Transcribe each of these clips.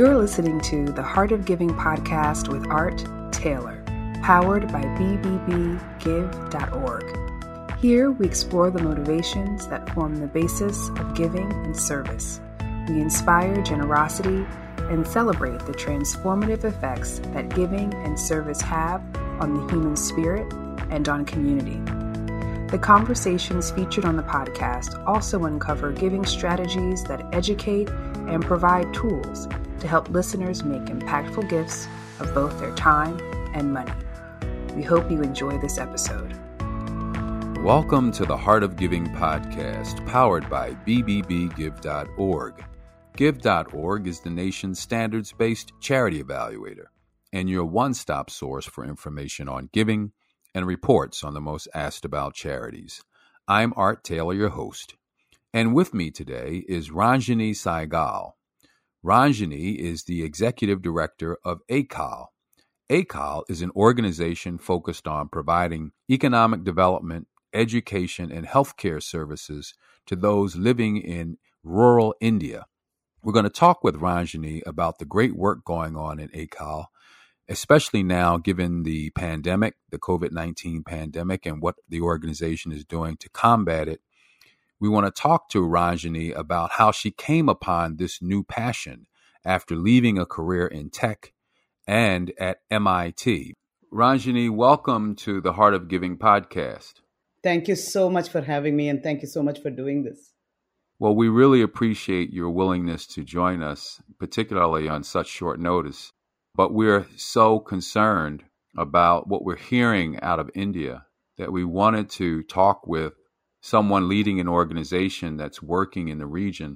You're listening to the Heart of Giving podcast with Art Taylor, powered by bbbgive.org. Here we explore the motivations that form the basis of giving and service. We inspire generosity and celebrate the transformative effects that giving and service have on the human spirit and on community. The conversations featured on the podcast also uncover giving strategies that educate and provide tools to help listeners make impactful gifts of both their time and money. We hope you enjoy this episode. Welcome to the Heart of Giving podcast, powered by bbbgive.org. Give.org is the nation's standards-based charity evaluator and your one-stop source for information on giving and reports on the most asked about charities. I'm Art Taylor, your host, and with me today is Ranjani Saigal. Ranjani is the executive director of ACAL. ACAL is an organization focused on providing economic development, education, and healthcare services to those living in rural India. We're going to talk with Ranjani about the great work going on in ACAL, especially now given the pandemic, the COVID-19 pandemic, and what the organization is doing to combat it. We want to talk to Ranjani about how she came upon this new passion after leaving a career in tech and at MIT. Ranjani, welcome to the Heart of Giving podcast. Thank you so much for having me, and thank you so much for doing this. Well, we really appreciate your willingness to join us, particularly on such short notice. But we're so concerned about what we're hearing out of India that we wanted to talk with someone leading an organization that's working in the region,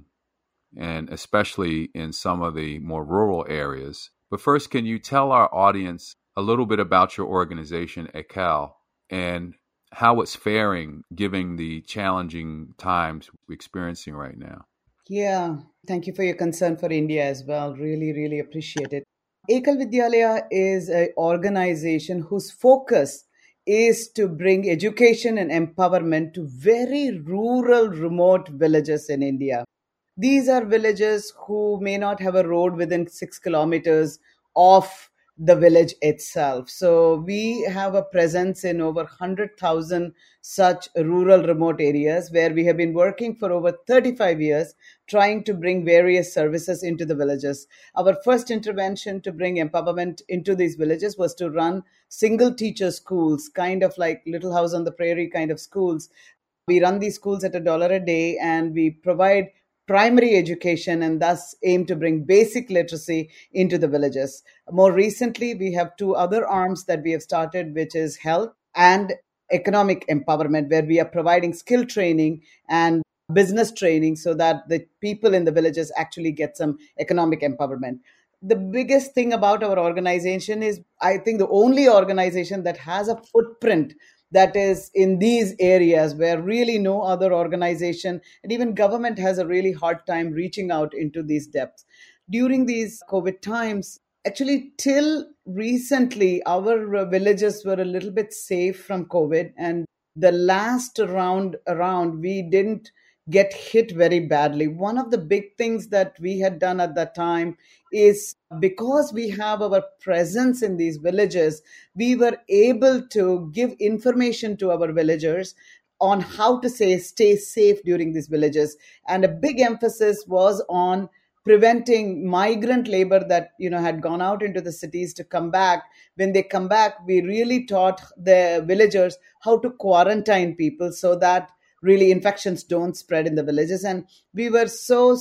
and especially in some of the more rural areas. But first, can you tell our audience a little bit about your organization, ACAL, and how it's faring given the challenging times we're experiencing right now? Yeah, thank you for your concern for India as well. Really, really appreciate it. Ekal Vidyalaya is an organization whose focus is to bring education and empowerment to very rural, remote villages in India. These are villages who may not have a road within 6 kilometers of the village itself. So we have a presence in over 100,000 such rural remote areas where we have been working for over 35 years trying to bring various services into the villages. Our first intervention to bring empowerment into these villages was to run single teacher schools, kind of like Little House on the Prairie kind of schools. We run these schools at $1 a day, and we provide primary education and thus aim to bring basic literacy into the villages. More recently, we have two other arms that we have started, which is health and economic empowerment, where we are providing skill training and business training so that the people in the villages actually get some economic empowerment. The biggest thing about our organization is, I think, the only organization that has a footprint that is in these areas where really no other organization and even government has a really hard time reaching out into these depths. During these COVID times, actually till recently, our villages were a little bit safe from COVID, and the last round around, we didn't get hit very badly. One of the big things that we had done at that time is, because we have our presence in these villages, we were able to give information to our villagers on how to stay safe during these villages. And a big emphasis was on preventing migrant labor that had gone out into the cities to come back. When they come back, we really taught the villagers how to quarantine people so that really infections don't spread in the villages. And we were so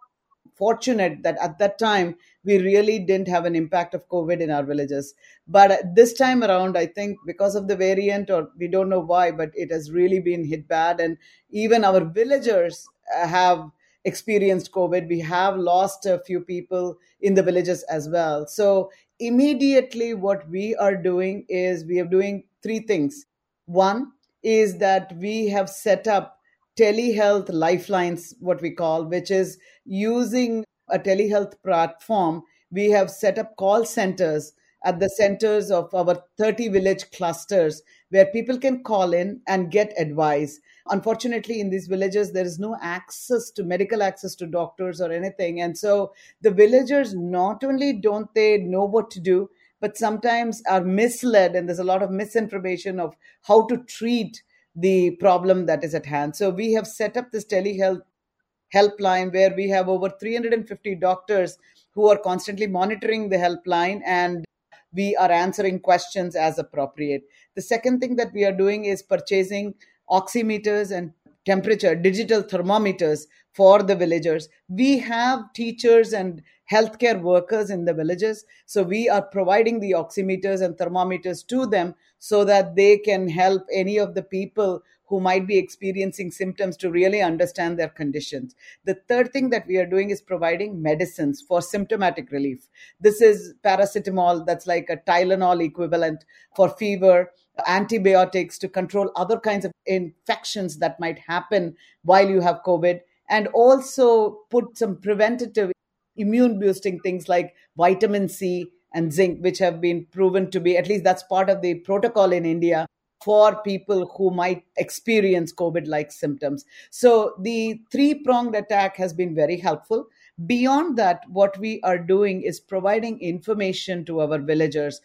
fortunate that at that time, we really didn't have an impact of COVID in our villages. But this time around, I think because of the variant, or we don't know why, but it has really been hit bad. And even our villagers have experienced COVID. We have lost a few people in the villages as well. So immediately what we are doing is we are doing three things. One is that we have set up telehealth lifelines, what we call, which is using a telehealth platform. We have set up call centers at the centers of our 30 village clusters where people can call in and get advice. Unfortunately, in these villages, there is no access to medical access to doctors or anything. And so the villagers, not only don't they know what to do, but sometimes are misled, and there's a lot of misinformation of how to treat the problem that is at hand. So we have set up this telehealth helpline where we have over 350 doctors who are constantly monitoring the helpline, and we are answering questions as appropriate. The second thing that we are doing is purchasing oximeters and temperature digital thermometers for the villagers. We have teachers and healthcare workers in the villages, so we are providing the oximeters and thermometers to them so that they can help any of the people who might be experiencing symptoms to really understand their conditions. The third thing that we are doing is providing medicines for symptomatic relief. This is paracetamol, that's like a Tylenol equivalent for fever, antibiotics to control other kinds of infections that might happen while you have COVID, and also put some preventative immune boosting things like vitamin C and zinc, which have been proven to be, at least that's part of the protocol in India, for people who might experience COVID-like symptoms. So the three-pronged attack has been very helpful. Beyond that, what we are doing is providing information to our villagers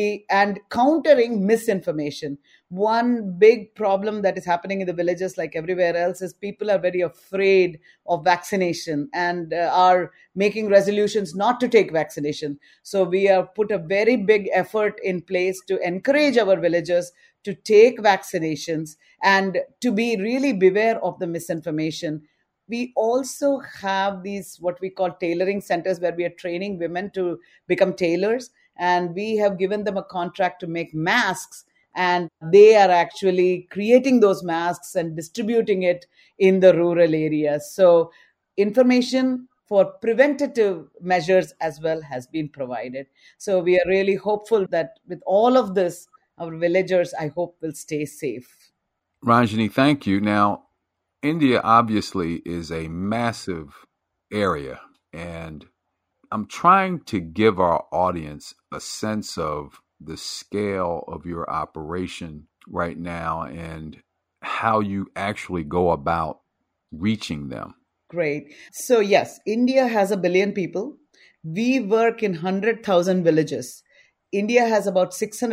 and countering misinformation. One big problem that is happening in the villages, like everywhere else, is people are very afraid of vaccination and are making resolutions not to take vaccination. So we have put a very big effort in place to encourage our villagers to take vaccinations and to be really beware of the misinformation. We also have these what we call tailoring centers where we are training women to become tailors, and we have given them a contract to make masks, and they are actually creating those masks and distributing it in the rural areas. So information for preventative measures as well has been provided. So we are really hopeful that with all of this, our villagers, I hope, will stay safe. Ranjini, thank you. Now, India obviously is a massive area, and I'm trying to give our audience a sense of the scale of your operation right now and how you actually go about reaching them. Great. So yes, India has 1 billion people. We work in 100,000 villages. India has about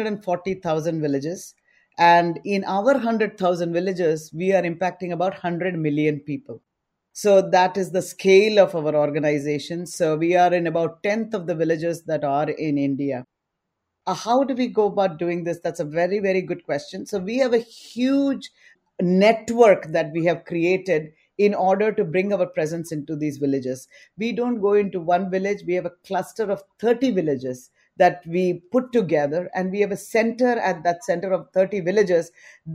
640,000 villages. And in our 100,000 villages, we are impacting about 100 million people. So that is the scale of our organization. So we are in about 10th of the villages that are in India. How do we go about doing this? That's a very, very good question. So we have a huge network that we have created in order to bring our presence into these villages. We don't go into one village. We have a cluster of 30 villages that we put together, and we have a center at that center of 30 villages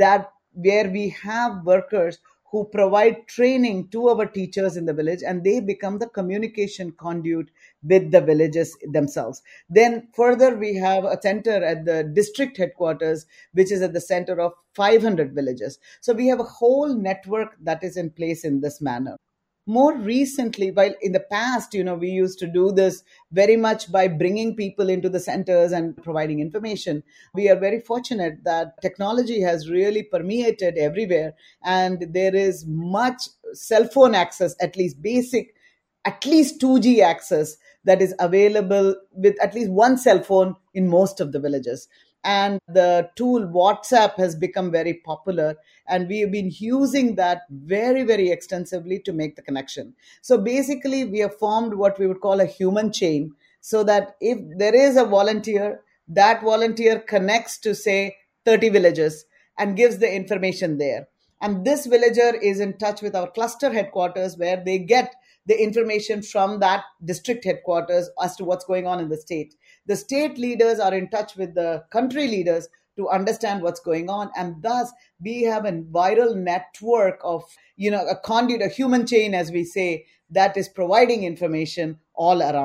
where we have workers who provide training to our teachers in the village, and they become the communication conduit with the villages themselves. Then further, we have a center at the district headquarters, which is at the center of 500 villages. So we have a whole network that is in place in this manner. More recently, while in the past, we used to do this very much by bringing people into the centers and providing information. We are very fortunate that technology has really permeated everywhere, and there is much cell phone access, at least basic, at least 2G access that is available with at least one cell phone in most of the villages. And the tool WhatsApp has become very popular, and we have been using that very, very extensively to make the connection. So basically, we have formed what we would call a human chain, so that if there is a volunteer, that volunteer connects to, say, 30 villages and gives the information there. And this villager is in touch with our cluster headquarters, where they get the information from that district headquarters as to what's going on in the state. The state leaders are in touch with the country leaders to understand what's going on. And thus, we have a viral network of, a conduit, a human chain, as we say, that is providing information all around.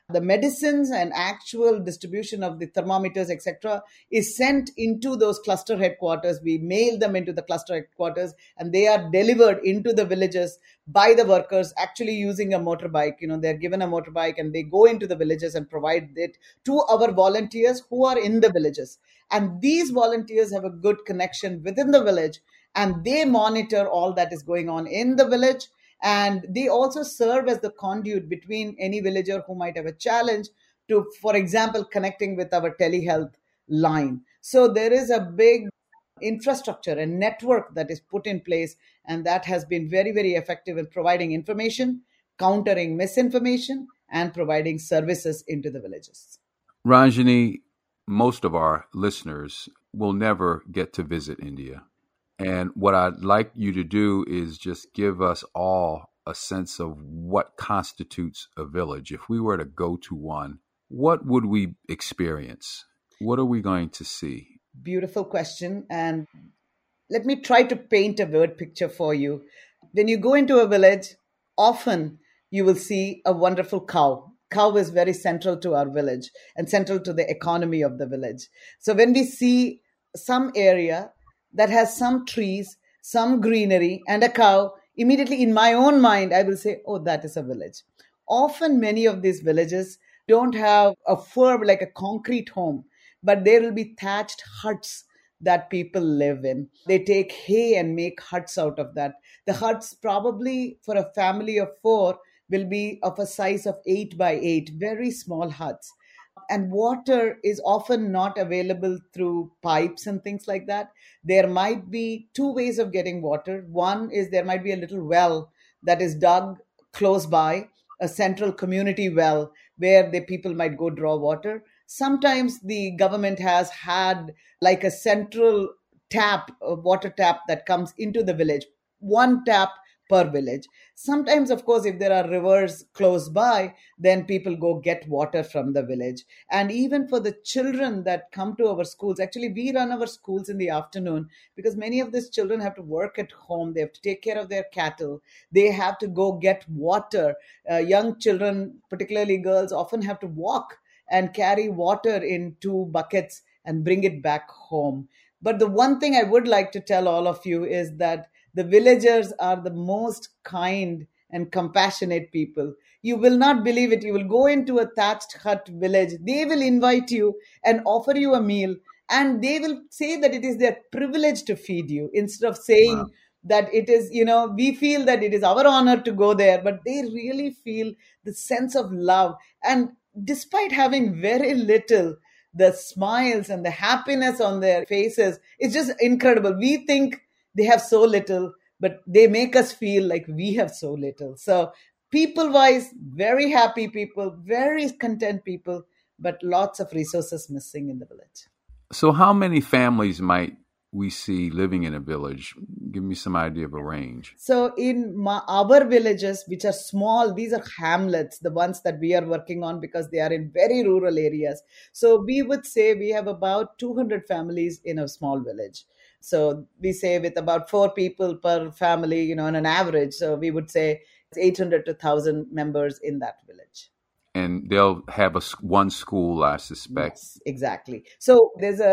The medicines and actual distribution of the thermometers, etc., is sent into those cluster headquarters. We mail them into the cluster headquarters, and they are delivered into the villages by the workers, actually using a motorbike. They're given a motorbike and they go into the villages and provide it to our volunteers who are in the villages. And these volunteers have a good connection within the village, and they monitor all that is going on in the village. And they also serve as the conduit between any villager who might have a challenge to, for example, connecting with our telehealth line. So there is a big infrastructure and network that is put in place, and that has been very, very effective in providing information, countering misinformation, and providing services into the villages. Ranjani, most of our listeners will never get to visit India. And what I'd like you to do is just give us all a sense of what constitutes a village. If we were to go to one, what would we experience? What are we going to see? Beautiful question. And let me try to paint a word picture for you. When you go into a village, often you will see a wonderful cow. Cow is very central to our village and central to the economy of the village. So when we see some area that has some trees, some greenery, and a cow, immediately in my own mind, I will say, oh, that is a village. Often, many of these villages don't have a firm, like a concrete home, but there will be thatched huts that people live in. They take hay and make huts out of that. The huts, probably for a family of 4, will be of a size of 8 by 8, very small huts. And water is often not available through pipes and things like that. There might be 2 ways of getting water. One is there might be a little well that is dug close by, a central community well where the people might go draw water. Sometimes the government has had like a central tap, a water tap that comes into the village, one tap per village. Sometimes, of course, if there are rivers close by, then people go get water from the village. And even for the children that come to our schools, actually, we run our schools in the afternoon because many of these children have to work at home. They have to take care of their cattle. They have to go get water. Young children, particularly girls, often have to walk and carry water in 2 buckets and bring it back home. But the one thing I would like to tell all of you is that the villagers are the most kind and compassionate people. You will not believe it. You will go into a thatched hut village. They will invite you and offer you a meal. And they will say that it is their privilege to feed you instead of saying that it is, we feel that it is our honor to go there. But they really feel the sense of love. And despite having very little, the smiles and the happiness on their faces, it's just incredible. We think they have so little, but they make us feel like we have so little. So people-wise, very happy people, very content people, but lots of resources missing in the village. So how many families might we see living in a village? Give me some idea of a range. So in our villages, which are small, these are hamlets, the ones that we are working on because they are in very rural areas. So we would say we have about 200 families in a small village. So we say with about 4 people per family, on an average. So we would say it's 800 to 1,000 members in that village. And they'll have one school, I suspect. Yes, exactly. So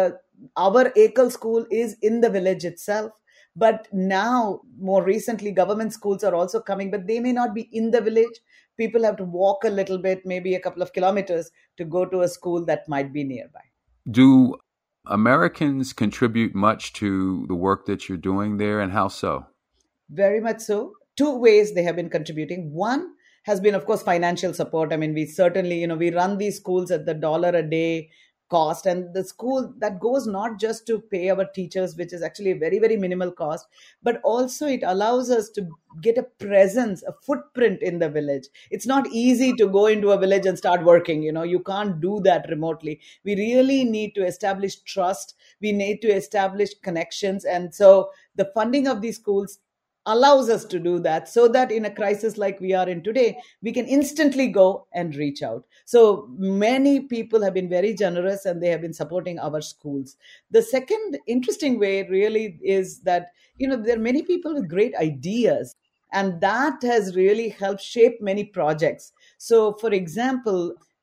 our Ekal school is in the village itself. But now, more recently, government schools are also coming, but they may not be in the village. People have to walk a little bit, maybe a couple of kilometers to go to a school that might be nearby. Do Americans contribute much to the work that you're doing there, and how so? Very much so. 2 ways they have been contributing. One has been, of course, financial support. I mean, we certainly, we run these schools at the $1 a day cost, and the school that goes not just to pay our teachers, which is actually a very, very minimal cost, but also it allows us to get a presence, a footprint in the village. It's not easy to go into a village and start working. You can't do that remotely. We really need to establish trust. We need to establish connections. And so the funding of these schools allows us to do that, so that in a crisis like we are in today, we can instantly go and reach out. So many people have been very generous and they have been supporting our schools. The second interesting way really is that, there are many people with great ideas, and that has really helped shape many projects. So for example,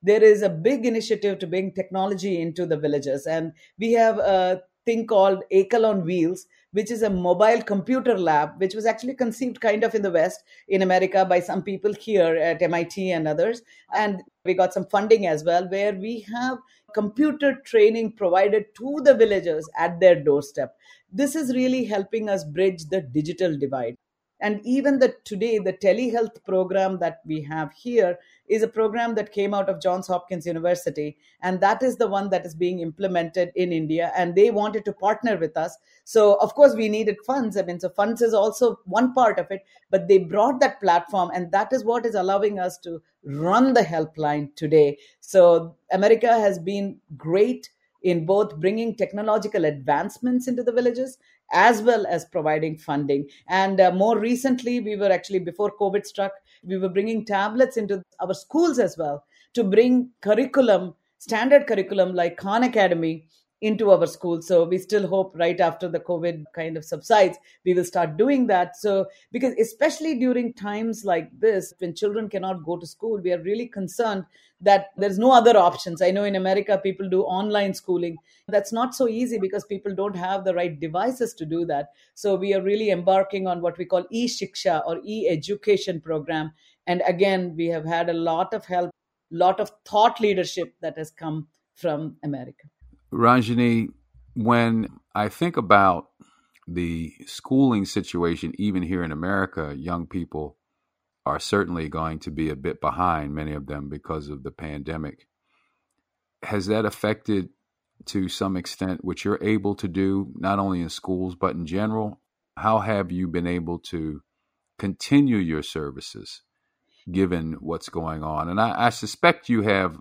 there is a big initiative to bring technology into the villages. And we have a thing called Ekal on Wheels, which is a mobile computer lab, which was actually conceived kind of in the West, in America, by some people here at MIT and others. And we got some funding as well, where we have computer training provided to the villagers at their doorstep. This is really helping us bridge the digital divide. And even today, the telehealth program that we have here is a program that came out of Johns Hopkins University. And that is the one that is being implemented in India. And they wanted to partner with us. So, of course, we needed funds. I mean, so funds is also one part of it. But they brought that platform. And that is what is allowing us to run the helpline today. So, America has been great in both bringing technological advancements into the villages as well as providing funding. And more recently, we were actually, before COVID struck, we were bringing tablets into our schools as well to bring curriculum, standard curriculum like Khan Academy into our schools. So we still hope right after the COVID kind of subsides, we will start doing that. So, because especially during times like this, when children cannot go to school, we are really concerned that there's no other options. I know in America, people do online schooling. That's not so easy because people don't have the right devices to do that. So we are really embarking on what we call e-shiksha or e-education program. And again, we have had a lot of help, lot of thought leadership that has come from America. Ranjani, when I think about the schooling situation, even here in America, young people are certainly going to be a bit behind, many of them, because of the pandemic. Has that affected to some extent what you're able to do, not only in schools, but in general? How have you been able to continue your services given what's going on? And I suspect you have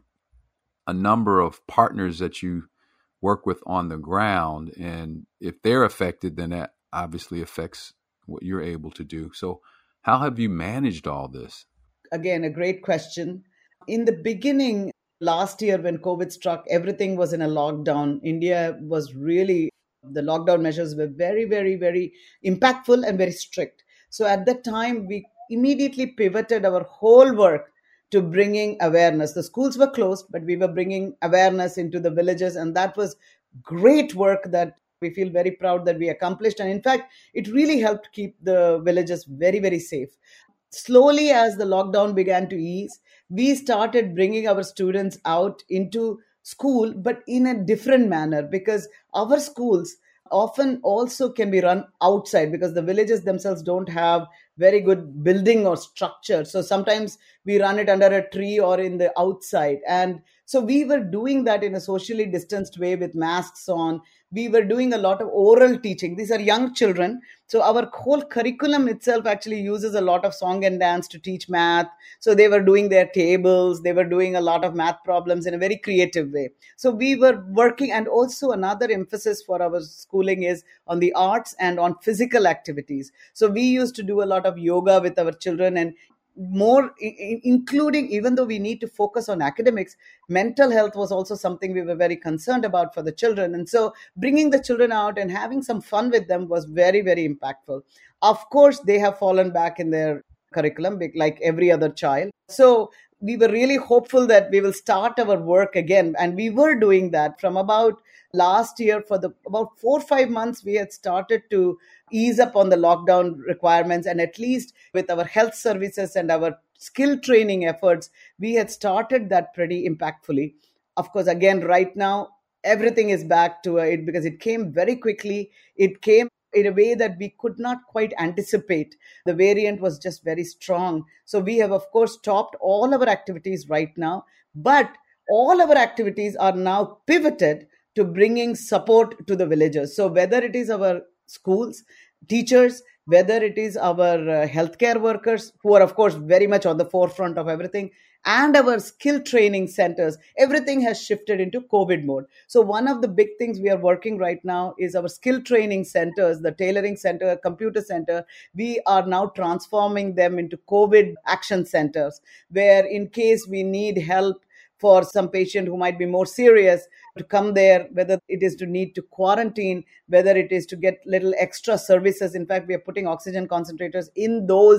a number of partners that you work with on the ground. And if they're affected, then that obviously affects what you're able to do. So how have you managed all this? Again, a great question. In the beginning, last year when COVID struck, everything was in a lockdown. India was really, the lockdown measures were very, very, very impactful and very strict. So at that time, we immediately pivoted our whole work to bringing awareness. The schools were closed, but we were bringing awareness into the villages. And that was great work that we feel very proud that we accomplished. And in fact, it really helped keep the villages very, very safe. Slowly, as the lockdown began to ease, we started bringing our students out into school, but in a different manner, because our schools often also can be run outside because the villages themselves don't have very good building or structure. So sometimes we run it under a tree or in the outside. And so we were doing that in a socially distanced way with masks on. We were doing a lot of oral teaching. These are young children. So our whole curriculum itself actually uses a lot of song and dance to teach math. So they were doing their tables. They were doing a lot of math problems in a very creative way. So we were working. And also another emphasis for our schooling is on the arts and on physical activities. So we used to do a lot of yoga with our children, and more including, even though we need to focus on academics, mental health was also something we were very concerned about for the children. And so bringing the children out and having some fun with them was very, very impactful. Of course, they have fallen back in their curriculum like every other child. So we were really hopeful that we will start our work again. And we were doing that from about last year. For about 4 or 5 months, we had started to ease up on the lockdown requirements. And at least with our health services and our skill training efforts, we had started that pretty impactfully. Of course, again, right now, everything is back to it because it came very quickly. It came in a way that we could not quite anticipate. The variant was just very strong. So we have, of course, stopped all our activities right now. But all our activities are now pivoted to bringing support to the villagers. So whether it is our schools, teachers, whether it is our healthcare workers, who are, of course, very much on the forefront of everything, and our skill training centers, everything has shifted into COVID mode. So one of the big things we are working right now is our skill training centers, the tailoring center, computer center. We are now transforming them into COVID action centers, where in case we need help for some patient who might be more serious, to come there, whether it is to need to quarantine, whether it is to get little extra services. In fact, we are putting oxygen concentrators in those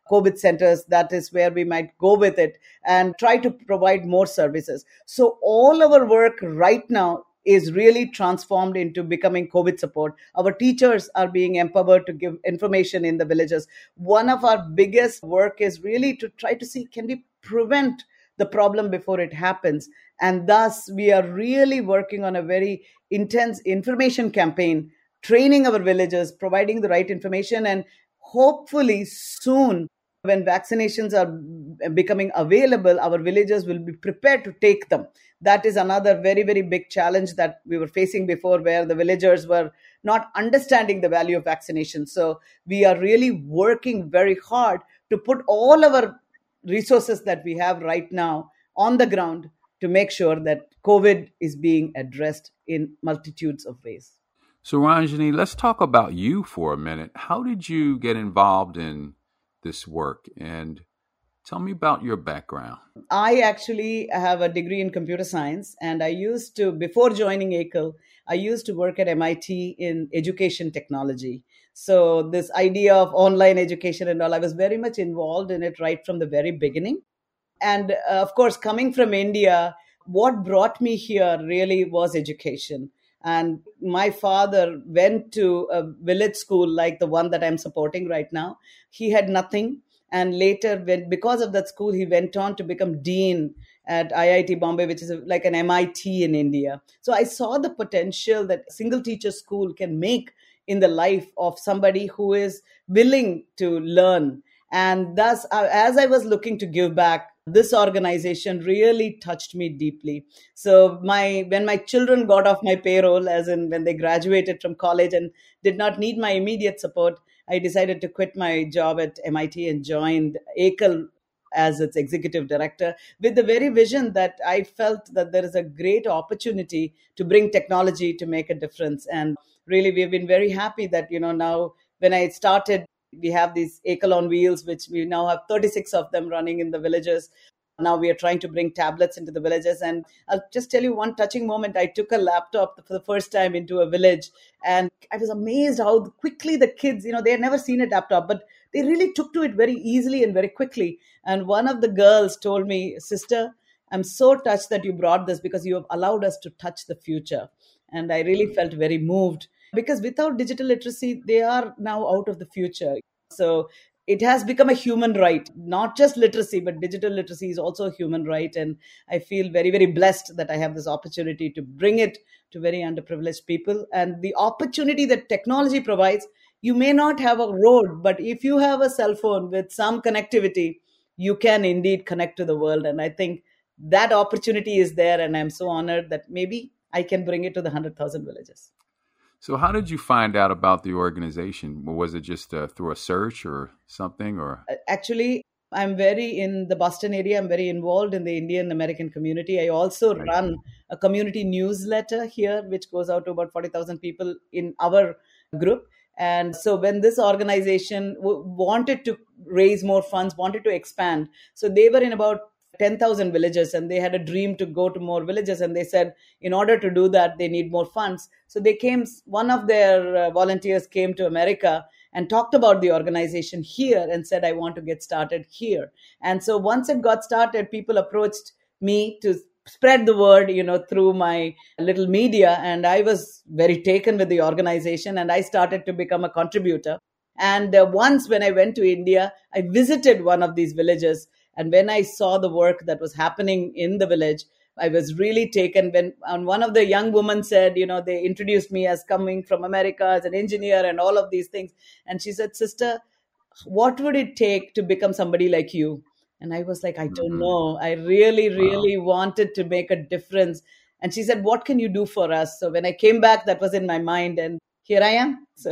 COVID centers. That is where we might go with it and try to provide more services. So all our work right now is really transformed into becoming COVID support. Our teachers are being empowered to give information in the villages. One of our biggest work is really to try to see, can we prevent the problem before it happens? And thus, we are really working on a very intense information campaign, training our villagers, providing the right information, and hopefully soon, when vaccinations are becoming available, our villagers will be prepared to take them. That is another very, very big challenge that we were facing before, where the villagers were not understanding the value of vaccination. So we are really working very hard to put all our resources that we have right now on the ground to make sure that COVID is being addressed in multitudes of ways. So, Ranjani, let's talk about you for a minute. How did you get involved in this work? And tell me about your background. I actually have a degree in computer science, and I used to, before joining ACL, I used to work at MIT in education technology. So this idea of online education and all, I was very much involved in it right from the very beginning. And of course, coming from India, what brought me here really was education. And my father went to a village school like the one that I'm supporting right now. He had nothing. And later, because of that school, he went on to become dean at IIT Bombay, which is like an MIT in India. So I saw the potential that a single teacher school can make in the life of somebody who is willing to learn. And thus, as I was looking to give back, this organization really touched me deeply. So when my children got off my payroll, as in when they graduated from college and did not need my immediate support, I decided to quit my job at MIT and joined ACL as its executive director, with the very vision that I felt that there is a great opportunity to bring technology to make a difference. And really, we've been very happy that, now when I started, we have these ACL on wheels, which we now have 36 of them running in the villages. Now we are trying to bring tablets into the villages. And I'll just tell you one touching moment. I took a laptop for the first time into a village, and I was amazed how quickly the kids, they had never seen a laptop, but they really took to it very easily and very quickly. And one of the girls told me, "Sister, I'm so touched that you brought this because you have allowed us to touch the future." And I really felt very moved, because without digital literacy, they are now out of the future. So it has become a human right, not just literacy, but digital literacy is also a human right. And I feel very, very blessed that I have this opportunity to bring it to very underprivileged people. And the opportunity that technology provides, you may not have a road, but if you have a cell phone with some connectivity, you can indeed connect to the world. And I think that opportunity is there. And I'm so honored that maybe I can bring it to the 100,000 villages. So how did you find out about the organization? Was it just through a search or something? Or Actually, I'm very in the Boston area. I'm very involved in the Indian American community. I also run a community newsletter here, which goes out to about 40,000 people in our group. And so when this organization wanted to raise more funds, wanted to expand, so they were in about 10,000 villages, and they had a dream to go to more villages. And they said, in order to do that, they need more funds. So one of their volunteers came to America and talked about the organization here and said, I want to get started here. And so once it got started, people approached me to spread the word, through my little media. And I was very taken with the organization, and I started to become a contributor. And once when I went to India, I visited one of these villages. And when I saw the work that was happening in the village, I was really taken. And one of the young women said, they introduced me as coming from America as an engineer and all of these things. And she said, "Sister, what would it take to become somebody like you?" And I was like, I don't know. I really, really wanted to make a difference. And she said, "What can you do for us?" So when I came back, that was in my mind. And here I am. So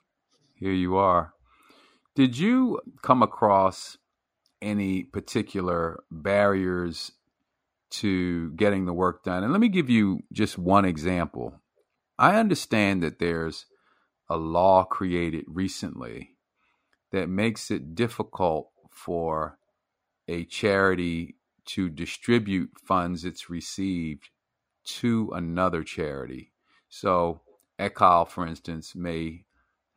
here you are. Did you come across any particular barriers to getting the work done? And let me give you just one example. I understand that there's a law created recently that makes it difficult for a charity to distribute funds it's received to another charity. So ECOL, for instance, may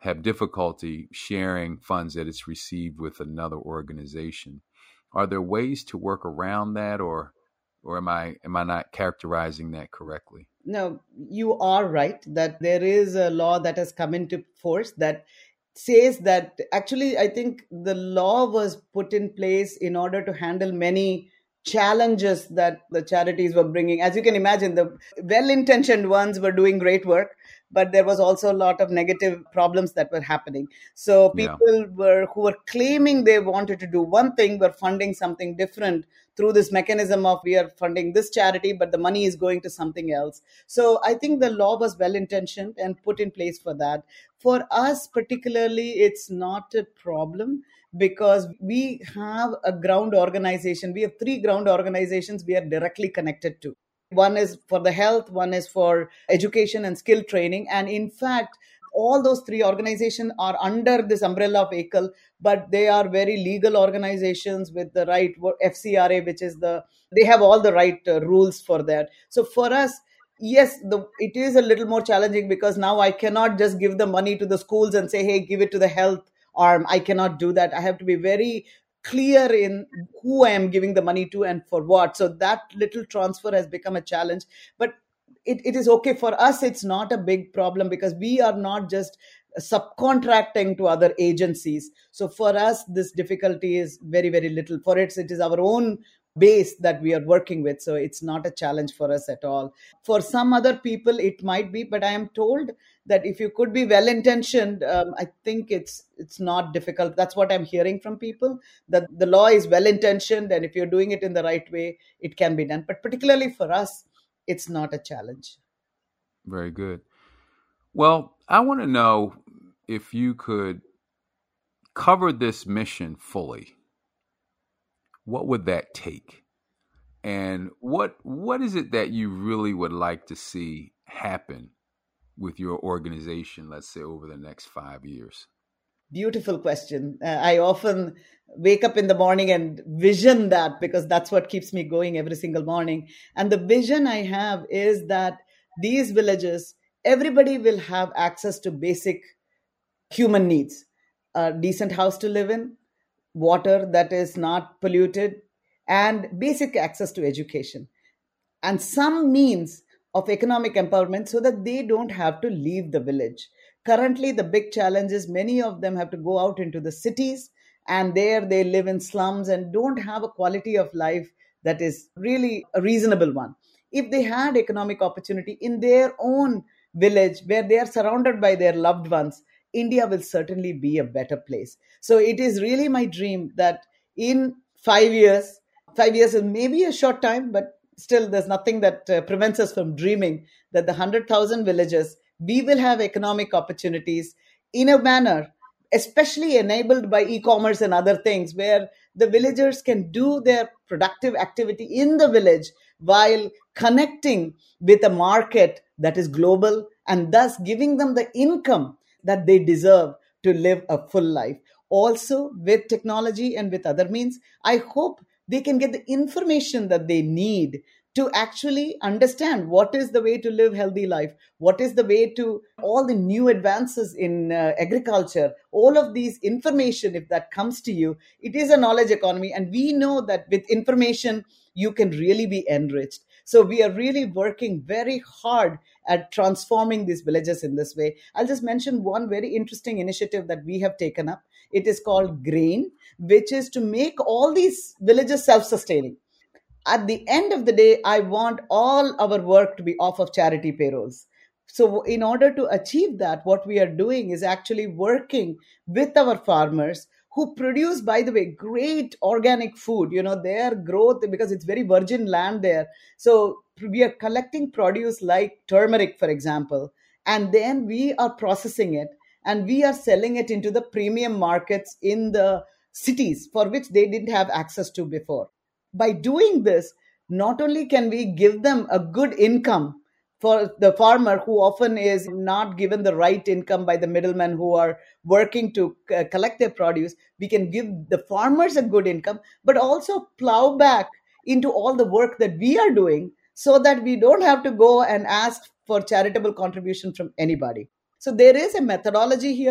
have difficulty sharing funds that it's received with another organization. Are there ways to work around that, or am I not characterizing that correctly? No, you are right that there is a law that has come into force that says that actually, I think the law was put in place in order to handle many challenges that the charities were bringing. As you can imagine, the well intentioned ones were doing great work, but there was also a lot of negative problems that were happening. So Yeah. people who were claiming they wanted to do one thing were funding something different through this mechanism of we are funding this charity, but the money is going to something else. So I think the law was well intentioned and put in place for that. For us, particularly, it's not a problem because we have a ground organization. We have 3 ground organizations we are directly connected to. One is for the health, one is for education and skill training. And in fact, all those 3 organizations are under this umbrella of ACLE, but they are very legal organizations with the right FCRA, which is they have all the right rules for that. So for us, yes, it is a little more challenging because now I cannot just give the money to the schools and say, hey, give it to the health arm. I cannot do that. I have to be very clear in who I am giving the money to and for what. So that little transfer has become a challenge. But it is okay for us. It's not a big problem because we are not just subcontracting to other agencies. So for us, this difficulty is very, very little. For it is our own base that we are working with. So it's not a challenge for us at all. For some other people, it might be, but I am told that if you could be well intentioned, I think it's not difficult. That's what I'm hearing from people, that the law is well intentioned, and if you're doing it in the right way, it can be done. But particularly for us, it's not a challenge. Very good. Well, I want to know if you could cover this mission fully. What would that take? And what is it that you really would like to see happen with your organization, let's say, over the next 5 years? Beautiful question. I often wake up in the morning and vision that because that's what keeps me going every single morning. And the vision I have is that these villages, everybody will have access to basic human needs: a decent house to live in, water that is not polluted, and basic access to education, and some means of economic empowerment so that they don't have to leave the village. Currently, the big challenge is many of them have to go out into the cities, and there they live in slums and don't have a quality of life that is really a reasonable one. If they had economic opportunity in their own village where they are surrounded by their loved ones, India will certainly be a better place. So it is really my dream that in 5 years, 5 years is maybe a short time, but still there's nothing that prevents us from dreaming that the 100,000 villages, we will have economic opportunities in a manner, especially enabled by e-commerce and other things, where the villagers can do their productive activity in the village while connecting with a market that is global and thus giving them the income that they deserve to live a full life. Also, with technology and with other means, I hope they can get the information that they need to actually understand what is the way to live healthy life, what is the way to all the new advances in agriculture. All of these information, if that comes to you, it is a knowledge economy, and we know that with information you can really be enriched. So we are really working very hard at transforming these villages in this way. I'll just mention one very interesting initiative that we have taken up. It is called GRAIN, which is to make all these villages self-sustaining. At the end of the day, I want all our work to be off of charity payrolls. So in order to achieve that, what we are doing is actually working with our farmers who produce, by the way, great organic food. Their growth, because it's very virgin land there. So we are collecting produce like turmeric, for example, and then we are processing it and we are selling it into the premium markets in the cities for which they didn't have access to before. By doing this, not only can we give them a good income for the farmer who often is not given the right income by the middlemen who are working to collect their produce, we can give the farmers a good income, but also plow back into all the work that we are doing so that we don't have to go and ask for charitable contribution from anybody. So there is a methodology here.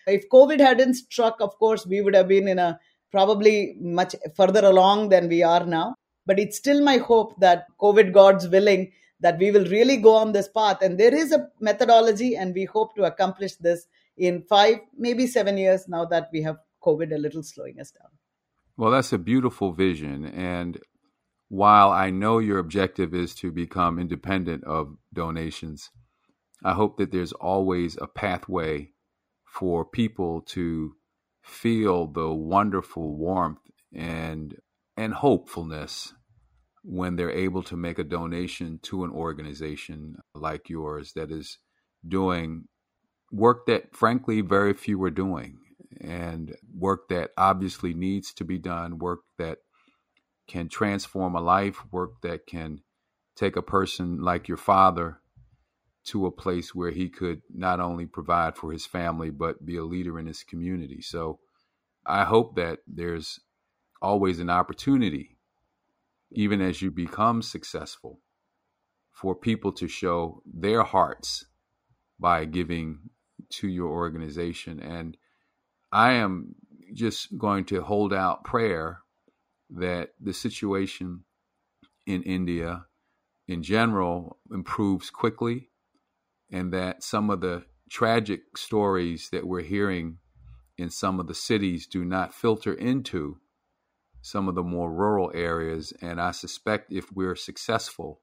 If COVID hadn't struck, of course, we would have been in a probably much further along than we are now. But it's still my hope that COVID, God's willing, that we will really go on this path. And there is a methodology, and we hope to accomplish this in 5, maybe 7 years now that we have COVID a little slowing us down. Well, that's a beautiful vision. And while I know your objective is to become independent of donations, I hope that there's always a pathway for people to feel the wonderful warmth and hopefulness when they're able to make a donation to an organization like yours that is doing work that, frankly, very few are doing, and work that obviously needs to be done, work that can transform a life, work that can take a person like your father to a place where he could not only provide for his family, but be a leader in his community. So I hope that there's always an opportunity, even as you become successful, for people to show their hearts by giving to your organization. And I am just going to hold out prayer that the situation in India in general improves quickly, and that some of the tragic stories that we're hearing in some of the cities do not filter into some of the more rural areas. And I suspect if we're successful,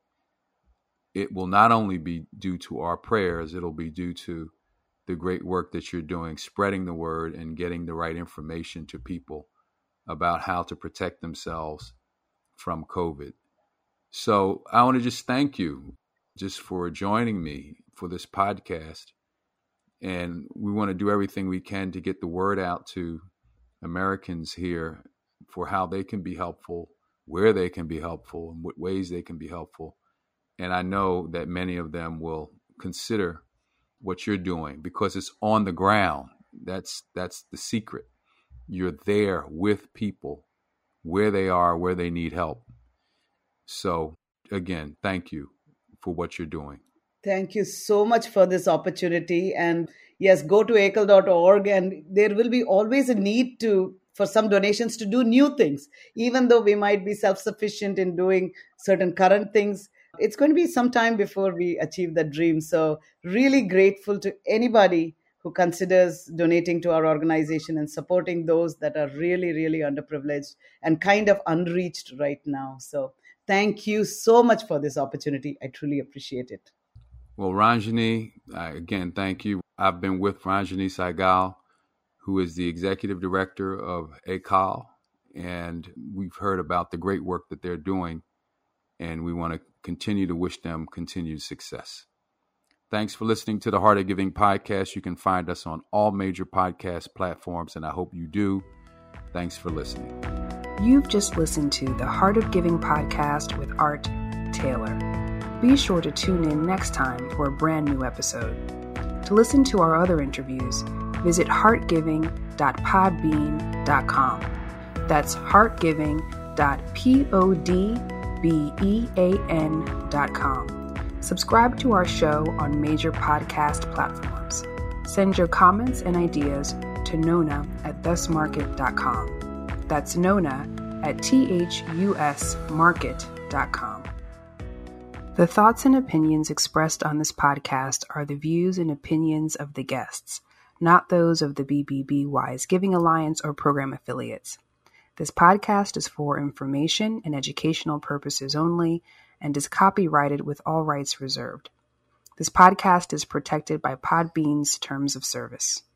it will not only be due to our prayers, it'll be due to the great work that you're doing, spreading the word and getting the right information to people about how to protect themselves from COVID. So I want to just thank you just for joining me for this podcast. And we want to do everything we can to get the word out to Americans here for how they can be helpful, where they can be helpful, and what ways they can be helpful. And I know that many of them will consider what you're doing because it's on the ground. That's the secret. You're there with people where they are, where they need help. So again, thank you for what you're doing. Thank you so much for this opportunity. And yes, go to akel.org, and there will be always a need for some donations to do new things. Even though we might be self-sufficient in doing certain current things, it's going to be some time before we achieve that dream. So really grateful to anybody who considers donating to our organization and supporting those that are really, really underprivileged and kind of unreached right now. So thank you so much for this opportunity. I truly appreciate it. Well, Ranjani, again, thank you. I've been with Ranjani Saigal, who is the executive director of ACAL, and we've heard about the great work that they're doing, and we want to continue to wish them continued success. Thanks for listening to the Heart of Giving podcast. You can find us on all major podcast platforms, and I hope you do. Thanks for listening. You've just listened to the Heart of Giving podcast with Art Taylor. Be sure to tune in next time for a brand new episode. To listen to our other interviews, visit heartgiving.podbean.com. That's heartgiving.podbean.com. Subscribe to our show on major podcast platforms. Send your comments and ideas to Nona at thusmarket.com. That's Nona at thusmarket.com. The thoughts and opinions expressed on this podcast are the views and opinions of the guests, not those of the BBB Wise Giving Alliance or program affiliates. This podcast is for information and educational purposes only and is copyrighted with all rights reserved. This podcast is protected by Podbean's terms of service.